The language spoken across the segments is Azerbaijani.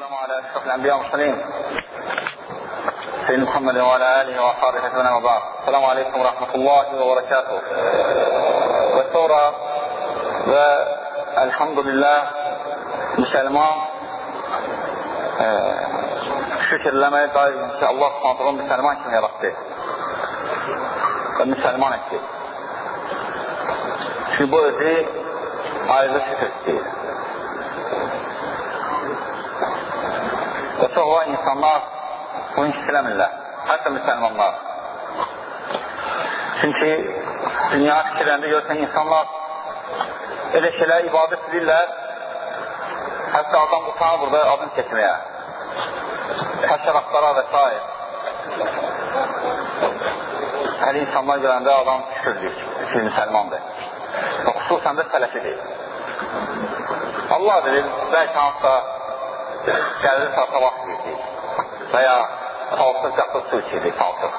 والسلام على أشرف الأنبياء والمرسلين سيدنا محمد وعلى آله وأصحابه أجمعين وبعد. السلام عليكم ورحمة الله وبركاته. Ve sonra ve elhamdülillah Müslüman şükürləməyə dair ki Allah Subhanahu Müslüman kimi yarattı ve Müslüman etti. Çünkü bu özü ayrılı şükür istəyir. Və çox olan insanlar bunu istəmirlər, hətta müsəlmanlar. Çünki dünya fikirlərində görsən insanlar elə şeylər ibadət edirlər, hətta adam utanır burada adını keçməyə, həşəratlara və s. Hələ insanlar görəndə adam şükürdür ki, müsəlmandır. Xüsusən də sələfidir. Allah bilir, bəlkə hansısa gəlir sartavaq verdik və ya paltıq qatıq su içirdik, paltıq.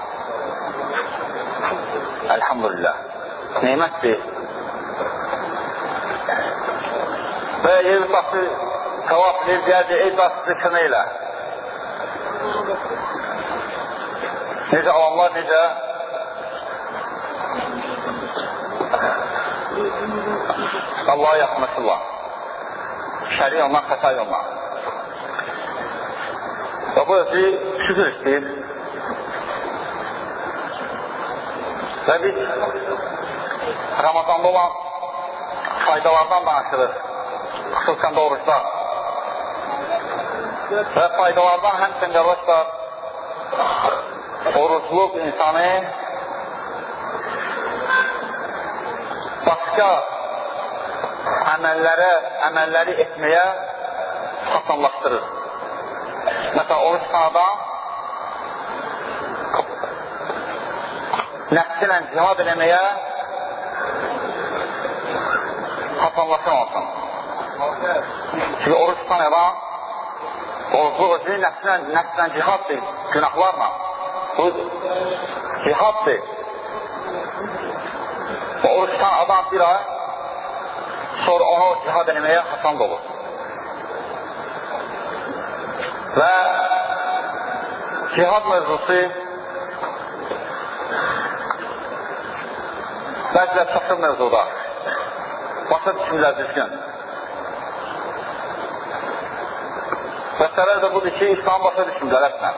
Elhamdülillah. Neymətdir. Və ev bası tavaf edir, deyərdi, ey bası kını ilə. Necə alanlar, necə Allah'a yaxınlaşırlar. Şəri yoldan, xəta yoldan. Və bu özü şükür istəyir. Və biz Ramazanda olan faydalardan danışırıq. Xüsusən də oruçlar. Və faydalardan həmçin qardaşlar, oruçluq insanı başqa əməlləri etməyə asanlaşdırır. Məsələn, oruç sanadan nəfslə cihad eləməyə asanlaşamasın. Çünki oruç sanadan oruçluq özü nəfslə cihaddır, günahlarla. Bu cihaddır. Oruç tutan adam bir ay sonra onu cihad eləməyə asan olur. Və cihad mövzusu bəzilə çatır mövzuda. Başa düşürlər düzgün. Məsələ də budur ki, İslam başa düşürlər əslən.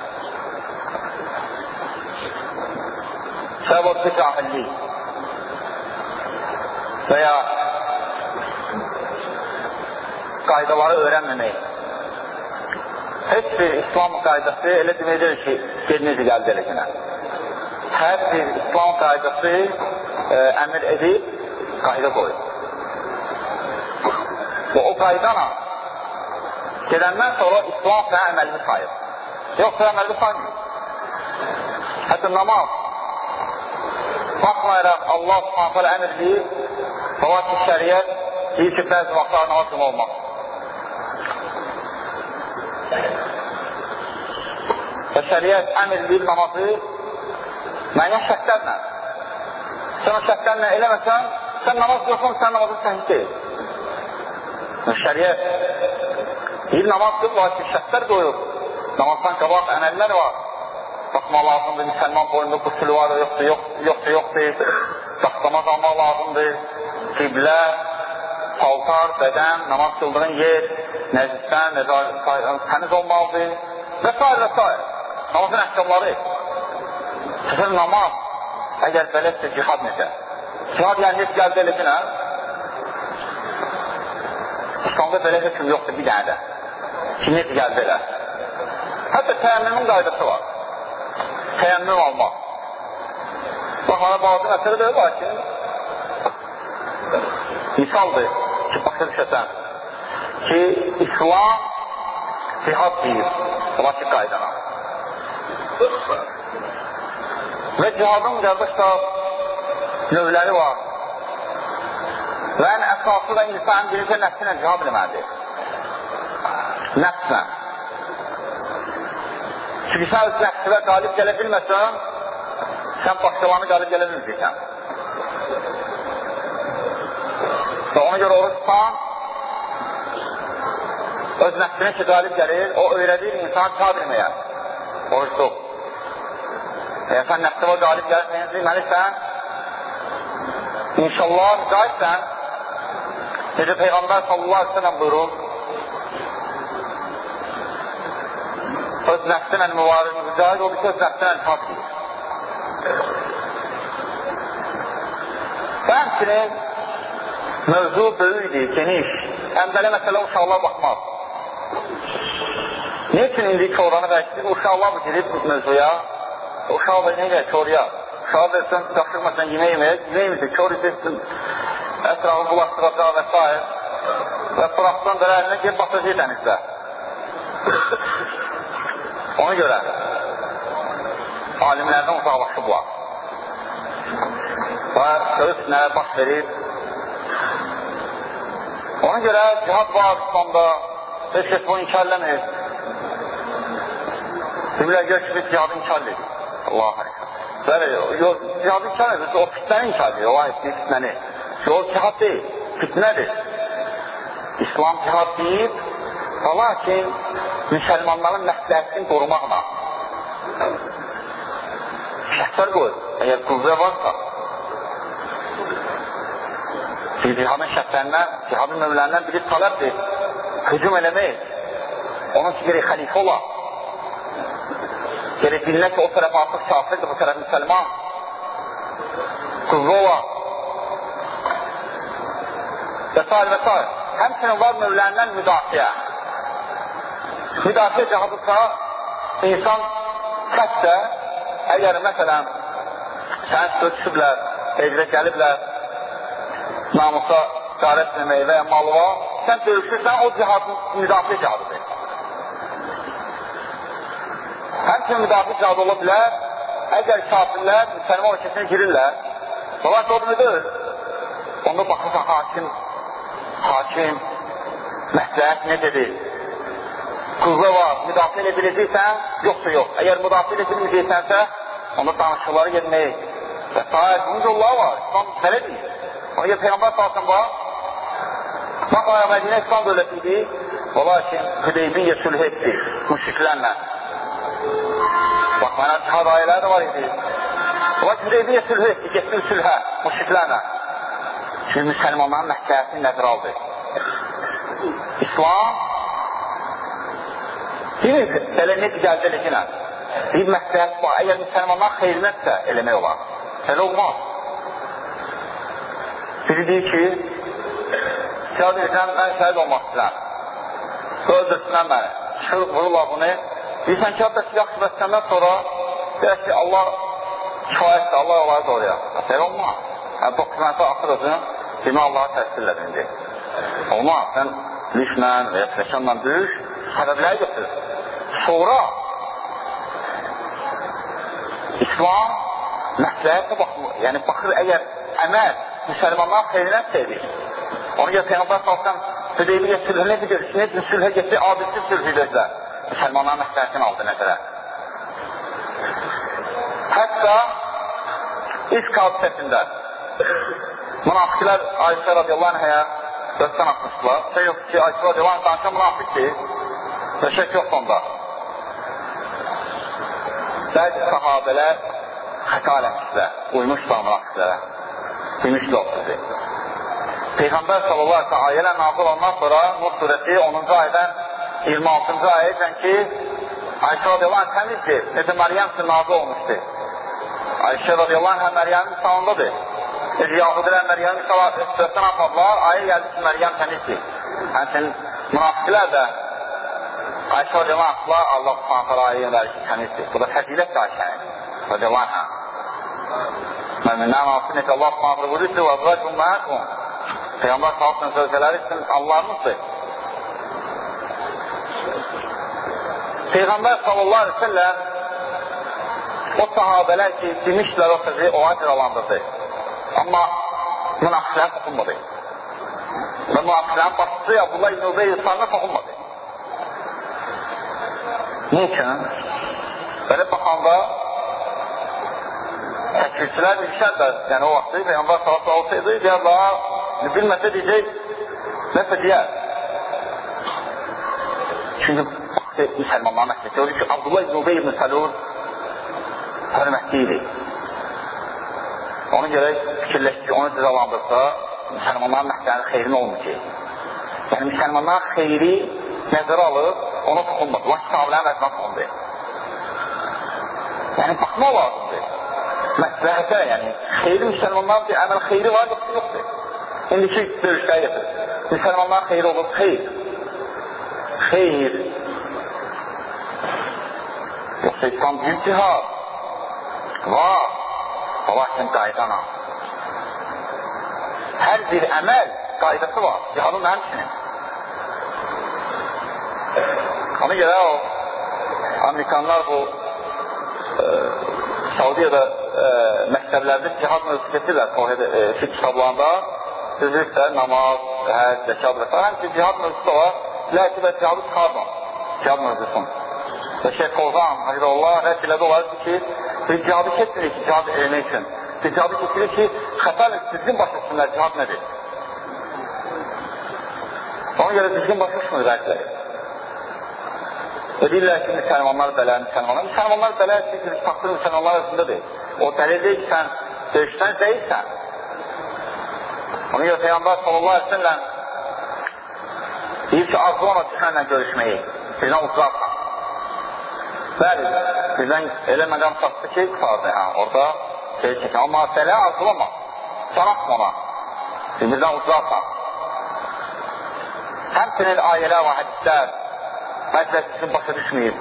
Səbəb ki, cahillik və ya qaydaları öyrənməmək. Heç bir İslam qaydası elə deməkdir ki, gedinizi gəldi eləkinə. Hər bir İslam qaydası əmir edib, qayda qoyur. Və o qaydana gedəndən sonra İslam sənə əməlini sayır. Yoxsa əməlini saymıyor. Hətta namaz baxmayaraq Allah s.ə.v. əmr deyir, ki, şəriyyət deyir ki, bəzi vaxtlar namaz qılma olmaz. Və şəriyyət əmr deyir namazı müəyyən şərtlərlə. Sən o şərtlərlə eləməsən, sən namaz qılsan, sən namazın səhih deyil. Şəriyyət deyir namaz qıl, lakin şərtlər qoyub. Namazdan qabaq əməllər var. Baxmaq lazımdır, müsəlman boyunda qüsülü var, yoxdur. Daxtamaz almaq lazımdır. Qiblə, paltar, bədən, namaz qıldığın yer, nəcisdən, təmiz olmalıdır və s. Namazın əhkamları. Sizin namaz, əgər belətsə cihad necə? Cihad yəni heç gəldi elə ki, nə? İslamda belə höküm yoxdur bir dənə də. Ki, necə gəldi elə? Hətta təyəmmümün qaydası var. Təyəmmüm almaq. Baxana bazı məsələləri var ki, misaldır ki, başa düşəsən ki, İslam cihad deyir, olasıq qaydana. Və cihadın qardaşlar növləri var. Və ən əsası da insan birinci nəfsinə cihad eləməlidir. Nəfsinə. Çünki sən öz nəfsinə qalib gələ bilməsən, sən başqalarını qalib gələ bilməyəcəksən. Və ona görə oruç tutan öz nəfsinə ki, qalib gəlir, o öyrədir insan cihad etməyə. Oruçluq. Eğer sən nəfsinə qalib gəlirsən, deməlisən, İnşallah mücahidsən, necə Peyğəmbər sallallahu aleyhi ve sellem buyurur, öz nəfsinə mücahid oldu ki, öz nəfsinə cihad edir. Və həmçinin mövzu böyükdir, geniş. Əmzələ məsələ uşaqlar baxmaz. Ne üçün indi çoğranı qəşdir? Uşaqlar mı girib mövzuya? Uşaq da nə gəlir çoğruya? Uşağı versən, qaşırmasan yemək yeməyir, kör edirsin, ətrafı bulaşdıracaq və s. Və bıraxsan da əlinə gelib batacaq dənizdə. Ona görə alimlərdən uzaqlaşıblar. Və söz nəyə baş verir. Ona görə cihad var İslamda, heç kəs bunu inkərləmir. Bilirlər gör ki, biz cihadı inkərlədik. Allah harika. Bəli, cihadı inkərlədik, o fitnəni inkərlədik, o ayetini fitnəni. O cihad deyil, fitnədir. İslam cihad deyib, lakin müsəlmanların məsləhətini qorumaqla. Şəhətlər qoyur, əgər qüvvə varsa, cihadın şərtlərindən, cihadın növlərindən biri tələbdir, hücum eləmək, onun ki, gerək xəlifə ola, gerək dinlə ki, o tərəf artıq kafirdir, bu tərəf müsəlman, qüvvə ola, və s. Həmçinin var növlərindən müdafiə. Müdafiə cihadırsa, insan xəstə, əgər məsələn, sən ölçüblər, ecrə gəliblər, namusa qarət demək və ya malıva, sən döyüşürsən, o cihadın müdafiə cihadıdır. Həmçinin müdafiə cihadı ola bilər, əgər kafirlər müsəlman ölkəsinə girirlər, onlar da onu deyil. Onda baxırsan, hakim, məsləhət necədir? Qüvvə var, müdafiə elə biləcəksən, yoxsa yox. Əgər müdafiə elə bilməyəcəksənsə, onda danışıqları getmək və s. Bunun yolları var, İslam belə deyil. Ona görə Peyğəmbər salsın var, bax, Mədinə İslam dövləti idi, lakin Hüdeybiyyə sülh etdi müşriklərlə. Bax, mənə cihad ayələri də var idi. Lakin Hüdeybiyyə sülh etdi, getdi sülhə müşriklərlə. Çünki müsəlmanların məsləhətini nəzər aldı. İslam deyil, elə necə gəldi eləkinə. Bir məsləhət var, əgər müsəlmanlar xeyrinətsə eləmək olar. Elə olmaz. Biri deyir ki, cihad edirsən, mən şəhid olmaq istəyirəm. Öldürsünlər məni. Çıxırıq, vururlar bunu. Deyirsən ki, hatta silah xübəsləndən sonra deyək ki, Allah kifayətdir, Allah olayı doğruya. Elə olmaz. 9 mənsə axır özün, demək Allah'a təsdirlər indi. Olmaz, sən lişlə və ya fləşanla döyüş, səbəbləri götür. Sonra İslam məsləhətə baxmır. Yəni, baxır, əgər əməl müsəlmanlar xeyrinət sevir. Ona görə Peyğəmbər salsam, Hüdeybiyyə sülhü necə görür? Necə sülhə getdi, adilsiz sülhü gözlər. Müsəlmanlar məsləhətini aldı nəzərə. Hətta İsk hadisəsində münafiqlər Ayşə radiyallahu anhaya dörtdən atmışdılar. Şey yox ki, Ayşə radiyallahu anh danışa münafiqdir və şək yox onda. Bəzi sahabələr xəta eləmişlər, uymuşlar münafiqlərə. Demişdi o sizi. Peyğəmbər sallallahu aleyhi ve sellem ayələr nazil ondan sonra Nur surəsi 10-cu ayədən 26-cı ayəyəcən ki, Ayşə radiyallahu anh təmizdir. Necə Məryəm üçün nazil olmuşdur. Ayşə radiyallahu anh Məryəmin misalındadır. Yahudilər Məryəmin misalından apardılar, ayə gəldi ki, Məryəm təmizdir. Həmçinin münafiqlər də Ayşə radiyallahu anh Allah subhanətə ayə gəlir ki, təmizdir. Bu da fəzilət də Ayşənin radiyallahu anh. Müminlər nasıl necə Allah subhanətə buyurur və əzvəcun məəkum. Peyğəmbər salsın sözləri üçün Allah'ınızdır. Peyğəmbər sallallahu aleyhi ve sellem o sahabələr ki, demişlər o sözü, o ayət alandırdı. Amma münafiqlərin toxunmadı. Və münafiqlərin başçısı Abdullah ibn Ubey İslam'a toxunmadı. Niçin? Belə baxanda təkvirçilər bilişərlər. Yəni o vaxtı Peyğəmbər sallallahu olsaydı, deyərlər, bilməsə deyəcək, nəsə deyər. hamısı müsəlmanların məsələsi. Gördük ki, Abdullah ibn Ubey ibn Səlul hörmətli idi. Ona görə fikirləşdik ki, onu cəzalandırsa, müsəlmanların məsələnin xeyrin olmur ki. Yəni, müsəlmanların xeyri nəzərə alıb, ona toxunmadı. Lakin sahabilərin vəzinə toxundu. Yəni, baxmaq lazımdır. Məsləhətə, yəni, xeyri müsəlmanların bir əməl xeyri var, yoxdur. İndiki döyüşlər gətir. Müsəlmanların xeyri olur, xeyr. Xeyr. Yoxsa İslam büyük cihad var. Lakin qaydana. Hər bir əməl qaydası var. Cihadın həmçinin. Ona görə o Amerikanlar bu Saudiyada məktəblərdə cihad mövzusu getirlər. Fiqh kitablarında üzrükdə namaz, həcc, zəkat və s. Həmçin cihad mövzusu var. Ləki və cihadı çıxardan. Cihad mövzusun. Və Şeyh Kozan, Hacirallah, rədd elədə olar ki, biz cihadı keçirik ki, cihad eləmək üçün. Biz cihadı keçirik ki, xəfəl düzgün başlasınlar, cihad nədir? Ona görə düzgün başlasınlar rəddləri. Və deyirlər ki, müsəlmanlar bələ, müsəlmanlar bələ, taxtır müsəlmanlar arasındadır. O dəlil deyil ki, sən döyüşdən deyilsən. Ona görə Peyğəmbər sallallahu aleyhi ve sellem deyir ki, arzulama düşmənlə görüşməyi, birdən uzaqsan. Bəli, birdən elə məqam çatdı ki, fardı, orada şey çəkin. Amma belə arzulama, canaxma ona, birdən uzaqsan. Həmçinin ayələr və hədislər, məcləsinin başa düşməyib.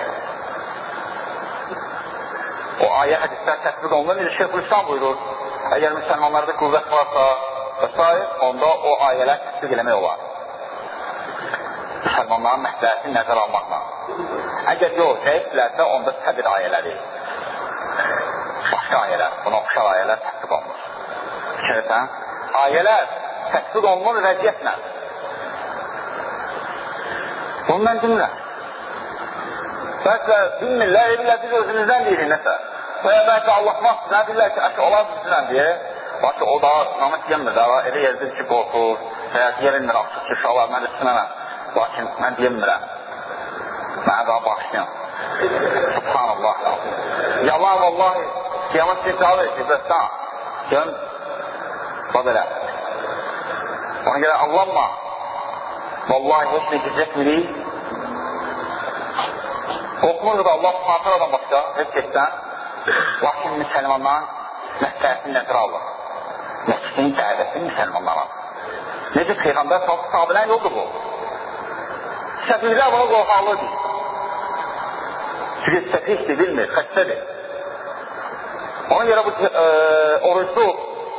O ayə hədislər tətbiq olunur, Şeyxülislam buyurur, əgər müsəlmanlarda qüvvət varsa və s. onda o ayələr tətbiq eləmək olar. Müsəlmanların məsləhətini nəzər almaqla. Əgər yox, zəiflərsə, onda təbir ayələri, başqa ayələr, buna oxşar ayələr tətbiq olunur. Fikirsən, ayələr tətbiq olunur vəziyyətlə. Bundan dinlər. Bəlkə bilmirlər, edirlər biz özümüzdən deyirik nəsə. Və ya bəlkə Allahmaq sizdən bilirlər ki, əşə olar bizdən deyə. Başı o da namət yemir də, elə yerdir ki, qorxur, və ya yerinmir, axşıq ki, şalar, mən üstünəməm. Lakin mən deyəmirəm. Mənə daha bağışlayam. Subhanallah. Yalan, vallahi, qiyamət cihad edir, bəstan. Görün, o belə. Ona görə Allahma, vallahi heç nə gecəkmirik. Qorxmurdur da Allah subhanətlərdən başqa, heç keçdən. Lakin müsəlmanların məsləhətini nəzərə alır. Məscidin dəvətini müsəlmanlara. Necə Peyğəmbər sahabilən yoldur bu? Səfihlər bunu qorxaqlıdır. Çünki səfihdir, bilmir, xəstədir. Ona görə bu orucluq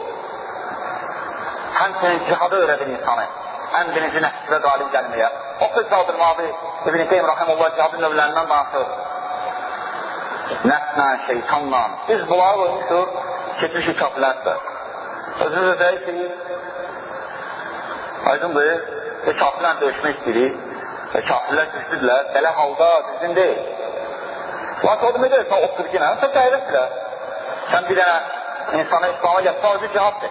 həmçinin cihadı öyrədir insanı. Ən birinci nəfsivə qalib gəlməyə. O söz qaldırmağı İbn-i Qeym Rahimullah cihadın növlərindən danışır. Nəfslə, şeytanla. Biz bunları qoymuşuq, keçmişik kafirlərdir. Özünüz ödəyik ki, aydındır, və kafirlərlə döyüşmək istəyirik. Və kafirlər güclüdürlər, belə halda düzgün deyil. Lakin o demək deyil, sən oxudur ki, sən dəyrətdirlər. Sən bir dənə insana İslam'a gəlsə, o bir cihaddır.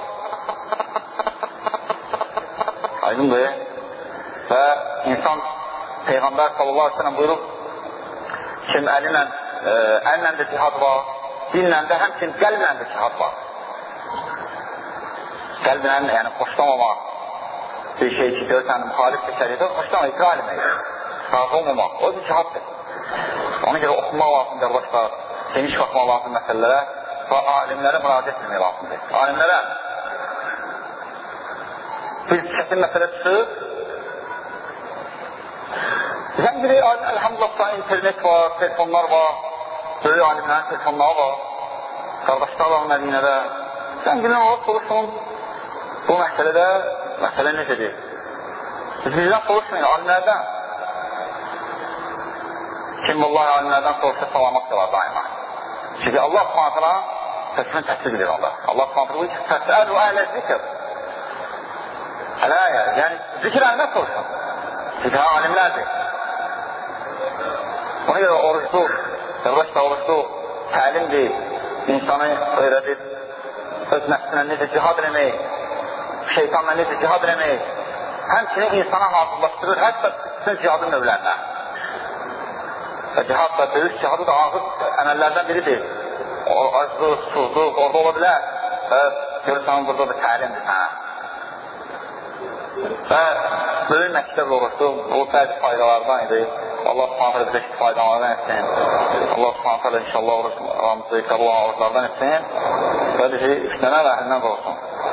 Aydındır. Və insan Peyğəmbər sallallahu aleyhi ve sellem buyurub, kim əllə də cihad var, dinlə də həmçin qəlblə də cihad var. Qəlblə, yəni xoşlamamaq, bir şey ki, görsən, müxalif bir şəriyyətə xoşlama, iqrar eləmək, razı olmamaq, o bir cihaddır. Ona görə oxumaq lazım, qardaşlar, geniş baxmaq lazım məsələlərə və alimlərə müraciət etmək lazımdır. Alimlərə bir çətin məsələ çıxıb, zəngili, əlhamdülillah, internet var, telefonlar var, böyük alimlərin telefonları var, qardaşlar var Mədinədə, zəngilin olur, soruşun, bu məsələdə, məsələ necədir? Biz bizdən soruşmayın, alimlərdən. Kim vallahi alimlərdən soruşsa salamat qalar daima. Çünki Allah s.ə. Təsmin təsdiq edir onda. Allah s.ə. bu ki, təsəəl-ü əhlə zikr. Hələ, yəni, zikr əhlə soruşun. Çünki alimlərdir. Ona görə oruçluq, qardaşlar oruçluq, təlimdir, insanı öyrədir, öz nəfsinə necə cihad eləmək, şeytanla necə cihad eləmək, həmçinin insana hazırlaşdırır, hətta bütün cihadın növlərinə. Və cihad da döyüş cihadı da ağır əməllərdən biridir. O aclıq, susuzluq orada ola bilər və görürsən burada da təlimdir sənə. Və böyük məktəb oruçdu, bu bəzi faydalardan idi. Allah subhanətlə bizə faydalardan etsin. Allah subhanətlə inşallah oruçlarımızı, qabılan oruçlardan etsin və bizi işlənən əhlindən qorusun.